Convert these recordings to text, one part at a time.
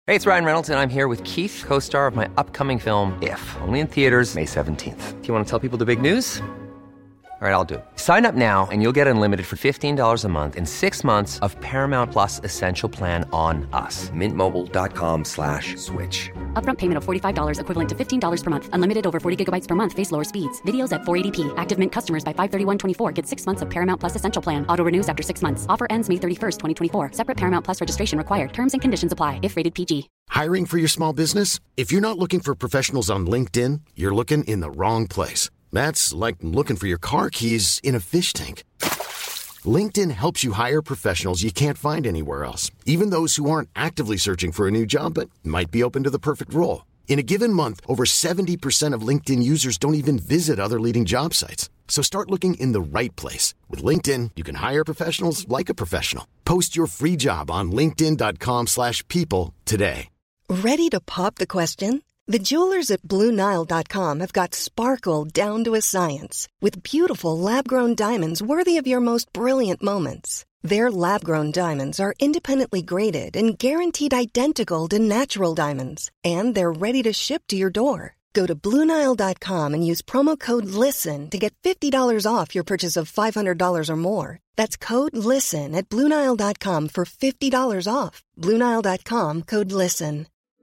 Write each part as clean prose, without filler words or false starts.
Hey, it's Ryan Reynolds, and I'm here with Keith, co-star of my upcoming film, If, only in theaters May 17th. Do you want to tell people the big news? All right, I'll do it. Sign up now and you'll get unlimited for $15 a month and 6 months of Paramount Plus Essential Plan on us. MintMobile.com/switch. Upfront payment of $45 equivalent to $15 per month. Unlimited over 40 gigabytes per month. Face lower speeds. Videos at 480p. Active Mint customers by 531.24 get 6 months of Paramount Plus Essential Plan. Auto renews after 6 months. Offer ends May 31st, 2024. Separate Paramount Plus registration required. Terms and conditions apply if rated PG. Hiring for your small business? If you're not looking for professionals on LinkedIn, you're looking in the wrong place. That's like looking for your car keys in a fish tank. LinkedIn helps you hire professionals you can't find anywhere else, even those who aren't actively searching for a new job but might be open to the perfect role. In a given month, over 70% of LinkedIn users don't even visit other leading job sites. So start looking in the right place. With LinkedIn, you can hire professionals like a professional. Post your free job on linkedin.com/people today. Ready to pop the question? The jewelers at BlueNile.com have got sparkle down to a science with beautiful lab-grown diamonds worthy of your most brilliant moments. Their lab-grown diamonds are independently graded and guaranteed identical to natural diamonds, and they're ready to ship to your door. Go to BlueNile.com and use promo code LISTEN to get $50 off your purchase of $500 or more. That's code LISTEN at BlueNile.com for $50 off. BlueNile.com, code LISTEN.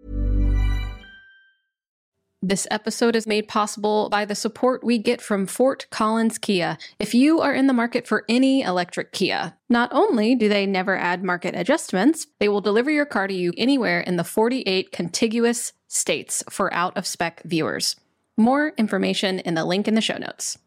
This episode is made possible by the support we get from Fort Collins Kia. If you are in the market for any electric Kia, not only do they never add market adjustments, they will deliver your car to you anywhere in the 48 contiguous states for out-of-spec viewers. More information in the link in the show notes.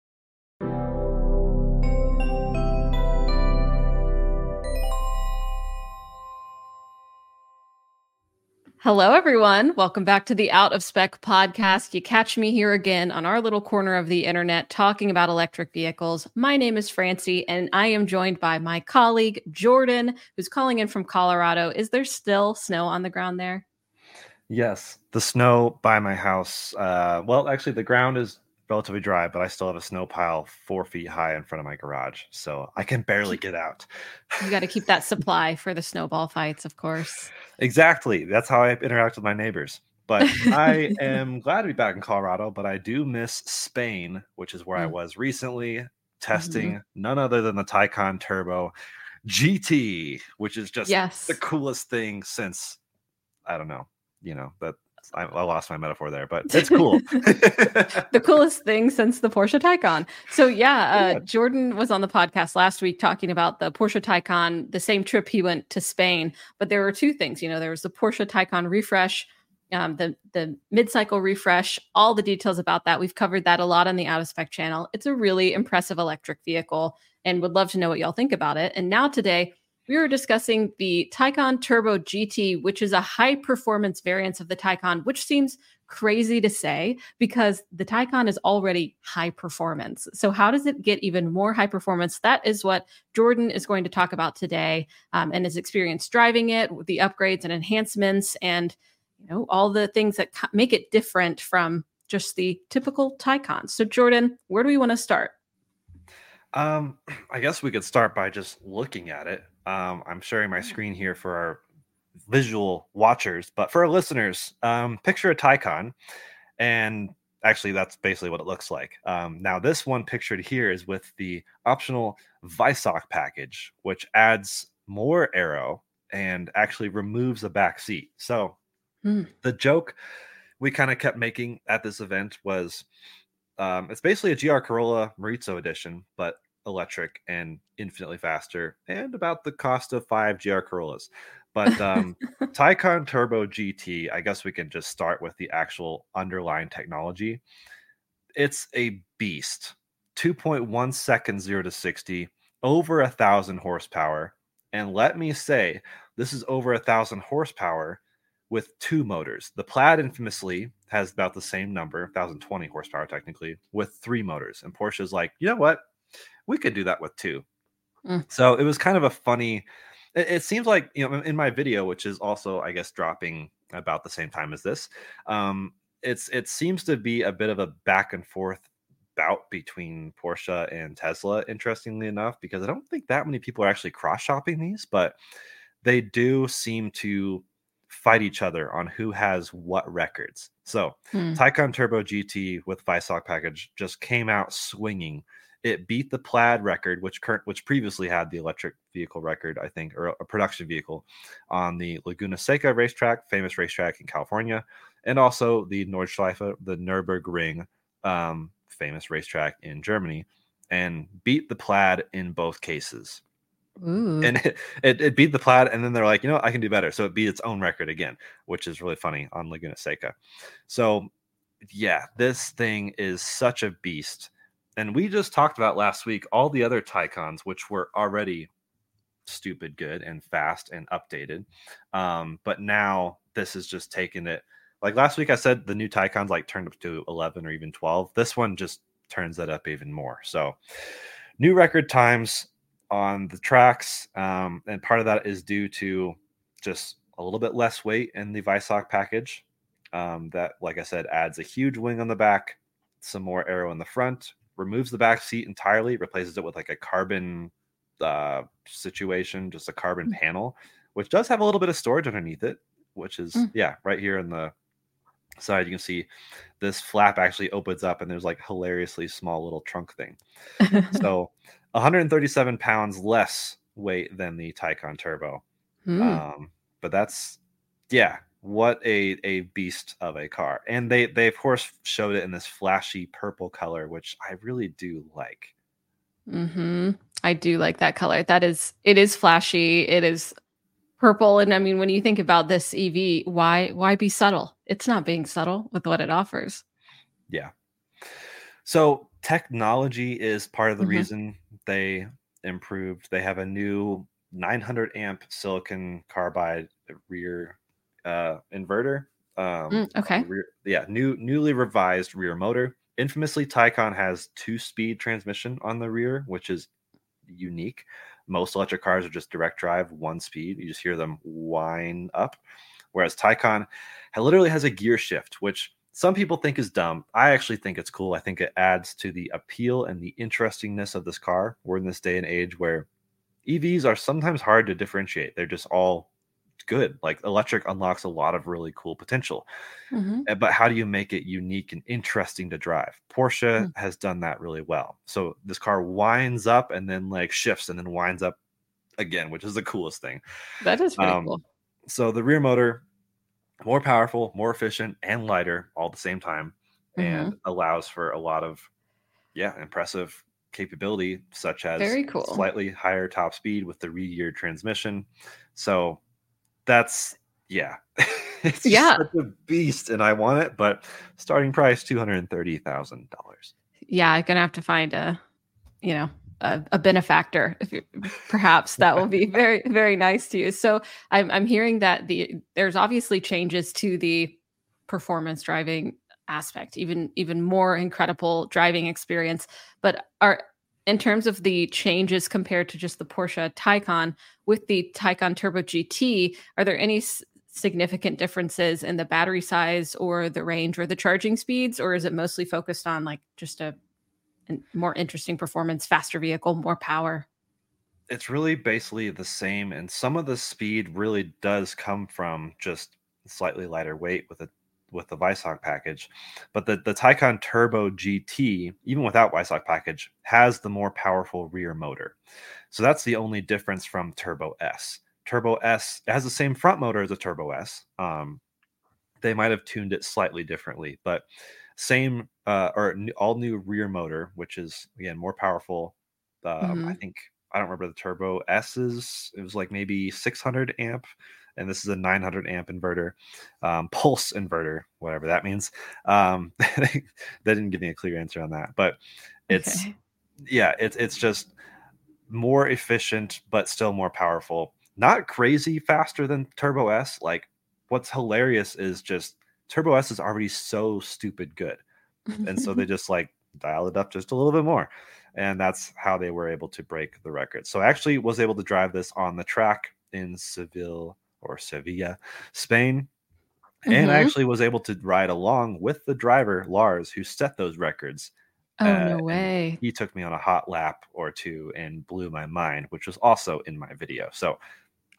Hello, everyone. Welcome back to the Out of Spec podcast. You catch me here again on our little corner of the internet talking about electric vehicles. My name is Francie, and I am joined by my colleague, Jordan, who's calling in from Colorado. Is there still snow on the ground there? Yes, the snow by my house. Well, actually, the ground is relatively dry, but I still have a snow pile 4 feet high in front of my garage, so I can barely get out. You got to keep that supply for the snowball fights, of course. Exactly. That's how I interact with my neighbors. But I am glad to be back in Colorado, but I do miss Spain, which is where I was recently testing none other than the Taycan Turbo GT, which is just the coolest thing since, I don't know, that I lost my metaphor there, but it's cool. The coolest thing since the Porsche Taycan. So Jordan was on the podcast last week talking about the Porsche Taycan, the same trip he went to Spain. But there were two things. There was the Porsche Taycan refresh, the mid-cycle refresh, all the details about that. We've covered that a lot on the Out of Spec channel. It's a really impressive electric vehicle and would love to know what y'all think about it. And now today, we were discussing the Taycan Turbo GT, which is a high-performance variant of the Taycan, which seems crazy to say because the Taycan is already high performance. So how does it get even more high performance? That is what Jordan is going to talk about today, and his experience driving it, with the upgrades and enhancements, and all the things that make it different from just the typical Taycan. So Jordan, where do we want to start? I guess we could start by just looking at it. I'm sharing my screen here for our visual watchers, but for our listeners, picture a Taycan, and actually that's basically what it looks like. Now this one pictured here is with the optional Weissach package, which adds more aero and actually removes the back seat. So the joke we kind of kept making at this event was it's basically a GR Corolla Morizo edition, but electric and infinitely faster and about the cost of 5 GR Corollas. But Taycan Turbo GT, I guess we can just start with the actual underlying technology. It's a beast. 2.1 seconds 0 to 60, over 1,000 horsepower. And let me say, this is over 1,000 horsepower with 2 motors. The Plaid infamously has about the same number, 1,020 horsepower technically, with 3 motors. And Porsche's like, you know what? We could do that with 2. So it was kind of a funny, it seems like, in my video, which is also, I guess, dropping about the same time as this, it seems to be a bit of a back and forth bout between Porsche and Tesla, interestingly enough, because I don't think that many people are actually cross-shopping these, but they do seem to fight each other on who has what records. So Hmm. Taycan Turbo GT with Weissach package just came out swinging. It beat the Plaid record, which previously had the electric vehicle record, I think, or a production vehicle on the Laguna Seca racetrack, famous racetrack in California, and also the Nordschleife, the Nürburgring, famous racetrack in Germany, and beat the Plaid in both cases. Ooh. And it beat the Plaid, and then they're like, I can do better. So it beat its own record again, which is really funny on Laguna Seca. So yeah, this thing is such a beast. And we just talked about last week all the other Taycans, which were already stupid good and fast and updated. But now this is just taking it. Like last week I said the new Taycans like turned up to 11 or even 12. This one just turns that up even more. So new record times on the tracks. And part of that is due to just a little bit less weight in the Weissach package. That, like I said, adds a huge wing on the back, some more aero in the front, removes the back seat entirely, replaces it with like a carbon situation, just a carbon panel, which does have a little bit of storage underneath it, which is right here in the side. You can see this flap actually opens up and there's like hilariously small little trunk thing. So 137 pounds less weight than the Taycan Turbo. But that's what a beast of a car. And they of course showed it in this flashy purple color, which I really do like. I do like that color. It is flashy. It is purple. And I mean, when you think about this EV, why be subtle? It's not being subtle with what it offers. Yeah. So technology is part of the reason they improved. They have a new 900 amp silicon carbide rear inverter. Okay. Newly revised rear motor. Infamously, Taycan has 2-speed transmission on the rear, which is unique. Most electric cars are just direct drive, 1 speed. You just hear them whine up. Whereas Taycan literally has a gear shift, which some people think is dumb. I actually think it's cool. I think it adds to the appeal and the interestingness of this car. We're in this day and age where EVs are sometimes hard to differentiate. They're just all good. Like electric unlocks a lot of really cool potential. But how do you make it unique and interesting to drive? Porsche has done that really well. So this car winds up and then like shifts and then winds up again, which is the coolest thing. That is pretty cool. So the rear motor, more powerful, more efficient, and lighter all at the same time, and allows for a lot of impressive capability, such as Very cool. Slightly higher top speed with the re-geared transmission. So that's it's just such a beast, and I want it, but starting price $230,000. Yeah, I'm gonna have to find a benefactor. Perhaps that will be very, very nice to you. So I'm hearing that there's obviously changes to the performance driving aspect, even more incredible driving experience. But in terms of the changes compared to just the Porsche Taycan, with the Taycan Turbo GT, are there any significant differences in the battery size or the range or the charging speeds, or is it mostly focused on like just a more interesting performance, faster vehicle, more power? It's really basically the same, and some of the speed really does come from just slightly lighter weight with the Weissach package. But the Taycan Turbo GT, even without Weissach package, has the more powerful rear motor. So that's the only difference from Turbo S. Turbo S has the same front motor as a Turbo S. They might have tuned it slightly differently, but same all new rear motor, which is again more powerful. I think, I don't remember the Turbo S's. It was like maybe 600 amp, and this is a 900 amp inverter, pulse inverter, whatever that means. They didn't give me a clear answer on that, but it's it's just more efficient, but still more powerful. Not crazy faster than Turbo S. Like, what's hilarious is just Turbo S is already so stupid good. And so they just like dial it up just a little bit more. And that's how they were able to break the record. So I actually was able to drive this on the track in Sevilla, Spain. And I actually was able to ride along with the driver, Lars, who set those records. Oh, no way. He took me on a hot lap or two and blew my mind, which was also in my video. So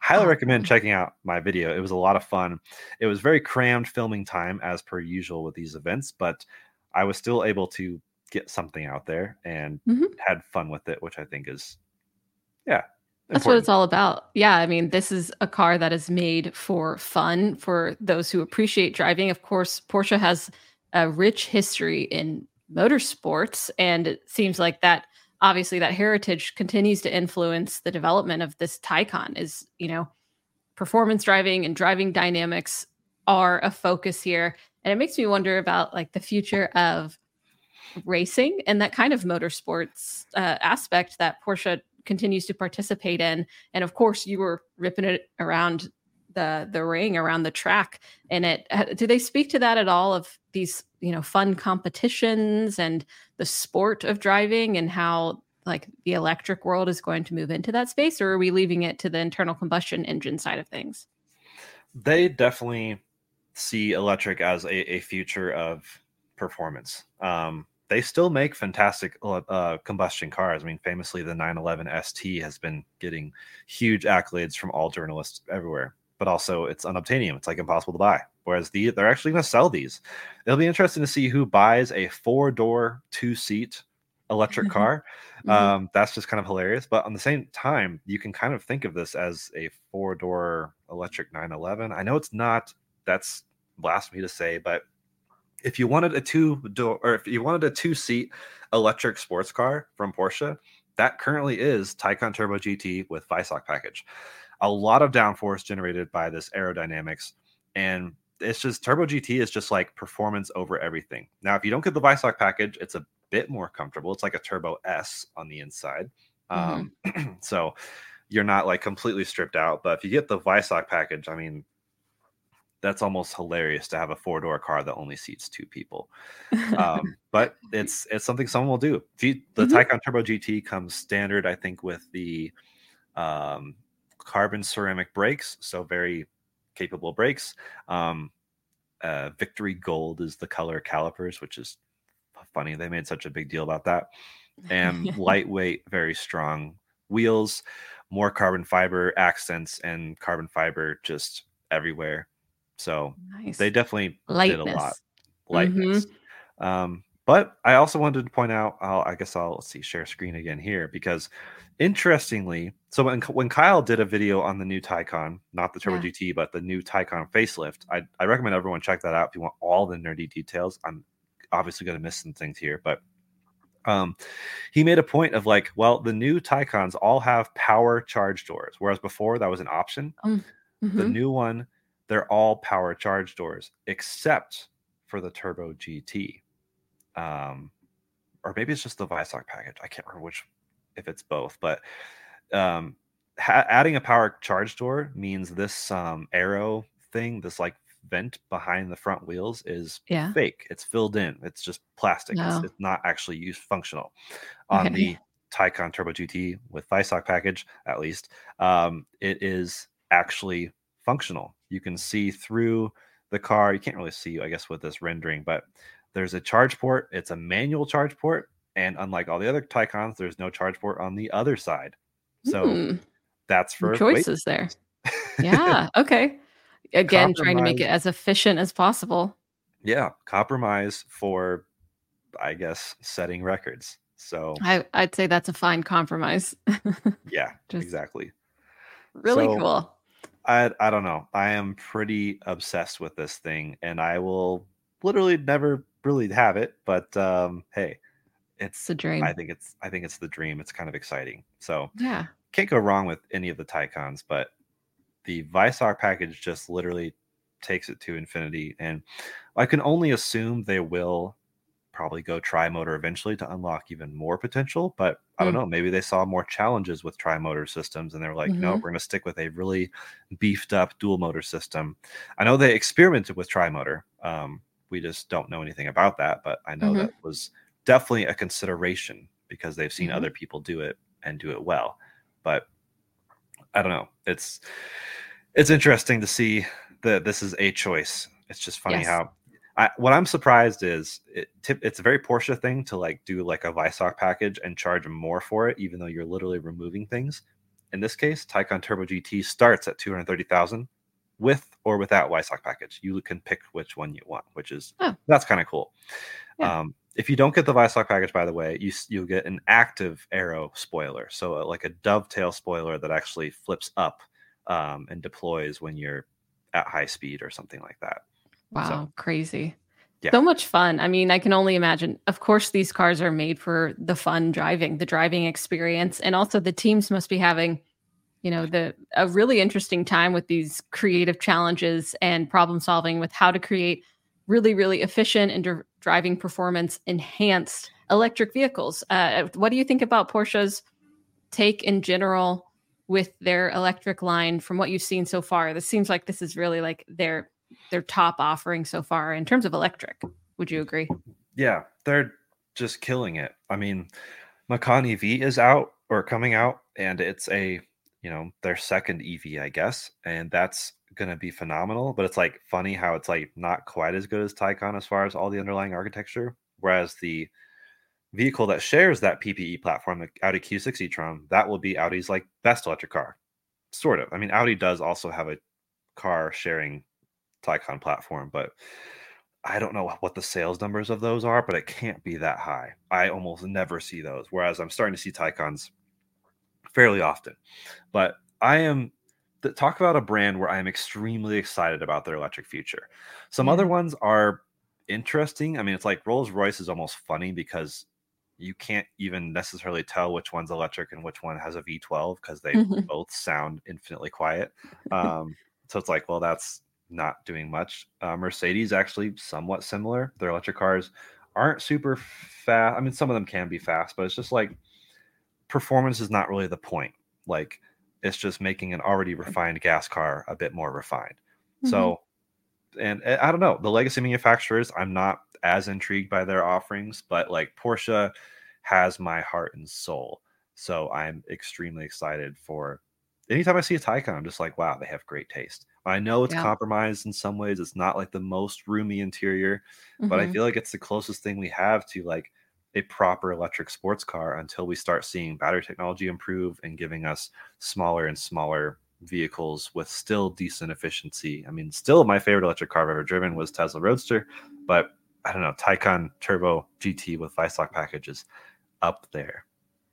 highly recommend checking out my video. It was a lot of fun. It was very crammed filming time as per usual with these events, but I was still able to get something out there and had fun with it, which I think is, That's important. what it's all about. Yeah, I mean, this is a car that is made for fun for those who appreciate driving. Of course, Porsche has a rich history in motorsports, and it seems like that obviously that heritage continues to influence the development of this Taycan. Is, performance driving and driving dynamics are a focus here, and it makes me wonder about like the future of racing and that kind of motorsports aspect that Porsche continues to participate in. And of course, you were ripping it around the ring, around the track. And do they speak to that at all, of these fun competitions and the sport of driving, and how like the electric world is going to move into that space? Or are we leaving it to the internal combustion engine side of things? They definitely see electric as a future of performance. They still make fantastic combustion cars. I mean, famously, the 911 ST has been getting huge accolades from all journalists everywhere. But also, it's unobtainium. It's like impossible to buy. Whereas they're actually going to sell these. It'll be interesting to see who buys a 4-door, 2-seat electric car. That's just kind of hilarious. But on the same time, you can kind of think of this as a 4-door electric 911. I know it's not. That's blasphemy to say, but if you wanted a 2-door, or if you wanted a 2-seat electric sports car from Porsche, that currently is Taycan Turbo GT with Weissach package. A lot of downforce generated by this aerodynamics, and it's just Turbo GT is just like performance over everything. Now, if you don't get the Weissach package, it's a bit more comfortable. It's like a Turbo S on the inside. So you're not like completely stripped out, but if you get the Weissach package, I mean, that's almost hilarious to have a 4-door car that only seats 2 people. But it's something someone will do. The Taycan Turbo GT comes standard, I think, with the carbon ceramic brakes, so very capable brakes. Victory Gold is the color calipers, which is funny. They made such a big deal about that. And lightweight, very strong wheels, more carbon fiber accents, and carbon fiber just everywhere. So they definitely did a lot. Lightness. But I also wanted to point out, let's share screen again here, because interestingly, so when Kyle did a video on the new Taycan, not the Turbo GT, but the new Taycan facelift, I recommend everyone check that out if you want all the nerdy details. I'm obviously going to miss some things here, but he made a point of like, well, the new Taycans all have power charge doors, whereas before that was an option. The new one, they're all power charge doors, except for the Turbo GT. Or maybe it's just the Weissach package. I can't remember if it's both, but adding a power charge door means this arrow thing, this like vent behind the front wheels is fake. It's filled in. It's just plastic. It's not actually used functional. On the Taycan Turbo GT with Weissach package, at least, it is actually functional. You can see through the car. You can't really see, I guess, with this rendering, but there's a charge port. It's a manual charge port, and unlike all the other Taycans, there's no charge port on the other side. So that's for choices there. Yeah. Okay. Again, trying to make it as efficient as possible. Yeah. Compromise for, I guess, setting records. So I'd say that's a fine compromise. Yeah, exactly. Really cool. I don't know. I am pretty obsessed with this thing, and I will literally never really have it. But hey, it's a dream. I think it's the dream. It's kind of exciting. So yeah, can't go wrong with any of the Taycans. But the Weissach package just literally takes it to infinity, and I can only assume they will probably go tri-motor eventually to unlock even more potential. But I don't know, maybe they saw more challenges with tri-motor systems and they're like, no, we're going to stick with a really beefed up dual motor system. I know they experimented with tri-motor. We just don't know anything about that, but I know that was definitely a consideration because they've seen other people do it and do it well. But I don't know. It's interesting to see that this is a choice. It's just funny how what I'm surprised is it's a very Porsche thing to like do like a Weissach package and charge more for it, even though you're literally removing things. in this case, Taycan Turbo GT starts at 230,000 with or without Weissach package. You can pick which one you want, that's kind of cool. Yeah. If you don't get the Weissach package, by the way, you'll get an active aero spoiler. So like a dovetail spoiler that actually flips up and deploys when you're at high speed or something like that. Wow, So, crazy. yeah. So much fun. I mean, I can only imagine. Of course, these cars are made for the fun driving, the driving experience. And also the teams must be having, a really interesting time with these creative challenges and problem solving with how to create really, really efficient and driving performance enhanced electric vehicles. What do you think about Porsche's take in general with their electric line from what you've seen so far? This seems like this is really like their top offering so far in terms of electric. Would you agree? Yeah, they're just killing it. I mean, Macan EV is out or coming out, and it's their second EV, I guess, and that's gonna be phenomenal. But it's like funny how it's like not quite as good as Taycan as far as all the underlying architecture, whereas the vehicle that shares that PPE platform, the Audi Q6 e-tron, that will be Audi's like best electric car, sort of. I mean, Audi does also have a car sharing Taycan platform, but I don't know what the sales numbers of those are, but it can't be that high. I almost never see those, whereas I'm starting to see Taycans fairly often. But talk about a brand where I am extremely excited about their electric future. Some other ones are interesting. I mean, it's like Rolls-Royce is almost funny because you can't even necessarily tell which one's electric and which one has a V12 because they both sound infinitely quiet. So it's like, well, that's not doing much. Mercedes actually somewhat similar. Their electric cars aren't super fast. I mean, some of them can be fast, but it's just like performance is not really the point. Like, it's just making an already refined gas car a bit more refined. So, and I don't know, the legacy manufacturers, I'm not as intrigued by their offerings, but like Porsche has my heart and soul. So I'm extremely excited for anytime I see a Taycan, I'm just like, wow, they have great taste. I know it's compromised in some ways. It's not like the most roomy interior, but I feel like it's the closest thing we have to like a proper electric sports car until we start seeing battery technology improve and giving us smaller and smaller vehicles with still decent efficiency. I mean, still my favorite electric car I've ever driven was Tesla Roadster, but I don't know, Taycan Turbo GT with Weissach package is up there.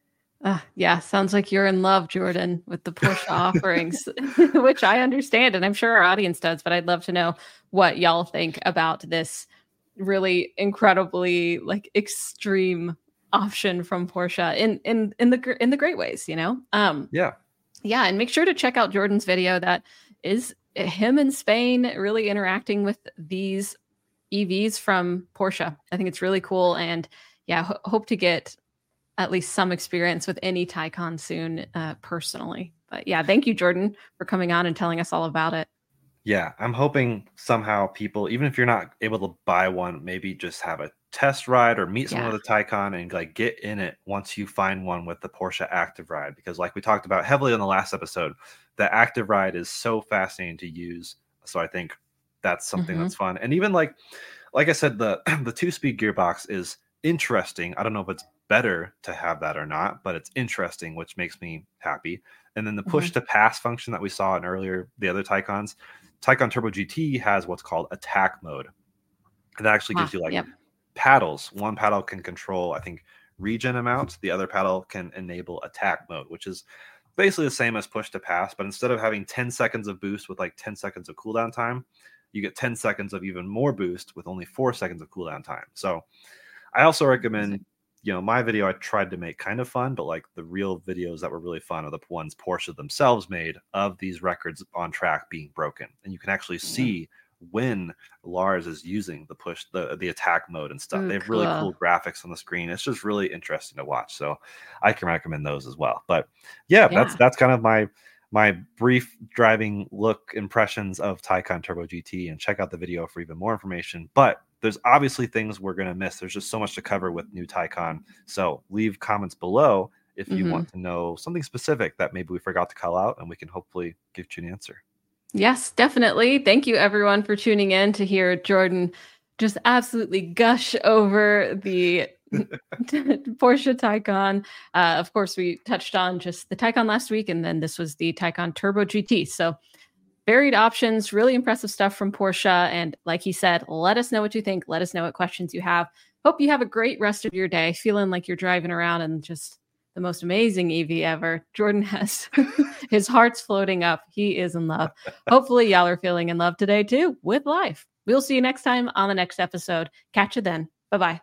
Yeah, sounds like you're in love, Jordan, with the Porsche offerings, which I understand, and I'm sure our audience does, but I'd love to know what y'all think about this really incredibly like extreme option from Porsche in the great ways, Yeah, and make sure to check out Jordan's video. That is him in Spain really interacting with these EVs from Porsche. I think it's really cool, and yeah, hope to get at least some experience with any Taycan soon, personally. But yeah, thank you, Jordan, for coming on and telling us all about it. Yeah, I'm hoping somehow people, even if you're not able to buy one, maybe just have a test ride or meet someone with a Taycan and like get in it once you find one with the Porsche Active Ride. Because like we talked about heavily on the last episode, the Active Ride is so fascinating to use. So I think that's something that's fun. And even like I said, the 2-speed gearbox is interesting. I don't know if it's better to have that or not, but it's interesting, which makes me happy. And then the push to pass function that we saw in the other Taycans, Taycan Turbo GT has what's called attack mode. And that actually gives you like paddles. One paddle can control, I think, regen amount. The other paddle can enable attack mode, which is basically the same as push to pass. But instead of having 10 seconds of boost with like 10 seconds of cooldown time, you get 10 seconds of even more boost with only 4 seconds of cooldown time. So I also recommend, my video I tried to make kind of fun, but like the real videos that were really fun are the ones Porsche themselves made of these records on track being broken. And you can actually see when Lars is using the attack mode and stuff. They have really cool graphics on the screen. It's just really interesting to watch. So I can recommend those as well. But yeah. that's kind of my brief driving look impressions of Taycan Turbo GT, and check out the video for even more information. But there's obviously things we're going to miss. There's just so much to cover with new Taycan. So leave comments below if you want to know something specific that maybe we forgot to call out, and we can hopefully give you an answer. Yes, definitely. Thank you everyone for tuning in to hear Jordan just absolutely gush over the Porsche Taycan. Of course, we touched on just the Taycan last week, and then this was the Taycan Turbo GT. So varied options, really impressive stuff from Porsche. And like he said, let us know what you think. Let us know what questions you have. Hope you have a great rest of your day, feeling like you're driving around in just the most amazing EV ever. Jordan has his heart's floating up. He is in love. Hopefully y'all are feeling in love today too with life. We'll see you next time on the next episode. Catch you then. Bye-bye.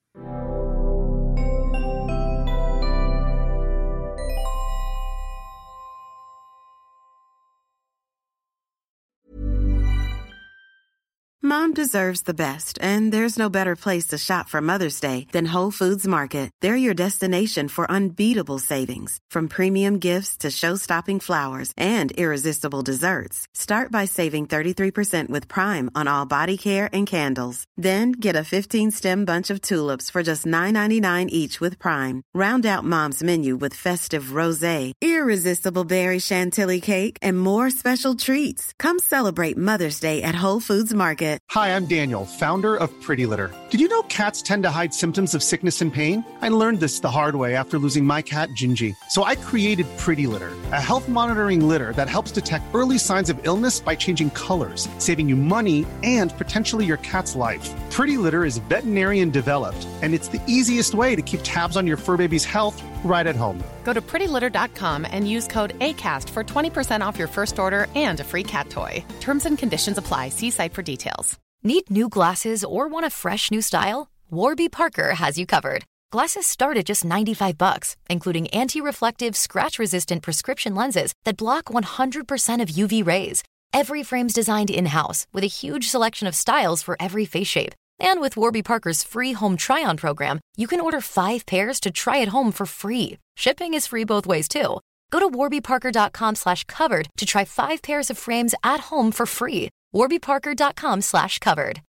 Mom deserves the best, and there's no better place to shop for Mother's Day than Whole Foods Market. They're your destination for unbeatable savings, from premium gifts to show-stopping flowers and irresistible desserts. Start by saving 33% with Prime on all body care and candles. Then get a 15-stem bunch of tulips for just $9.99 each with Prime. Round out Mom's menu with festive rosé, irresistible berry chantilly cake, and more special treats. Come celebrate Mother's Day at Whole Foods Market. Hi, I'm Daniel, founder of Pretty Litter. Did you know cats tend to hide symptoms of sickness and pain? I learned this the hard way after losing my cat, Gingy. So I created Pretty Litter, a health monitoring litter that helps detect early signs of illness by changing colors, saving you money and potentially your cat's life. Pretty Litter is veterinarian developed, and it's the easiest way to keep tabs on your fur baby's health right at home. Go to prettylitter.com and use code ACAST for 20% off your first order and a free cat toy. Terms and conditions apply. See site for details. Need new glasses or want a fresh new style? Warby Parker has you covered. Glasses start at just $95, including anti-reflective, scratch-resistant prescription lenses that block 100% of UV rays. Every frame's designed in-house with a huge selection of styles for every face shape. And with Warby Parker's free home try-on program, you can order 5 pairs to try at home for free. Shipping is free both ways, too. Go to warbyparker.com/covered to try 5 pairs of frames at home for free. warbyparker.com/covered.